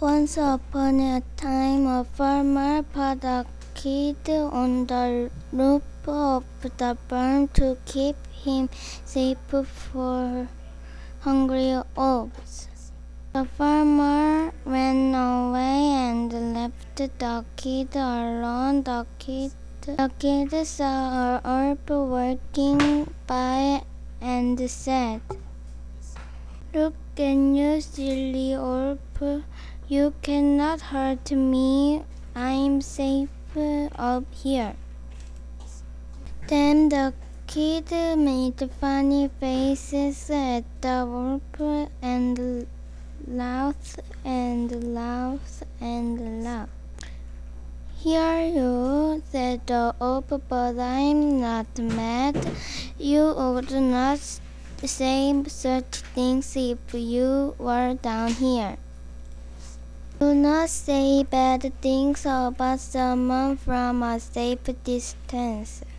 Once upon a time, a farmer put a kid on the roof of the barn to keep him safe for hungry wolves. The farmer ran away and left the kid alone. The kid saw a wolf walking by and said, "Look at you, silly wolf. You cannot hurt me. I'm safe up here." Then the kid made funny faces at the wolf and laughed and laughed and laughed. "Here you," said the wolf, "but I'm not mad. You would not say such things if you were down here. Do not say bad things about someone from a safe distance."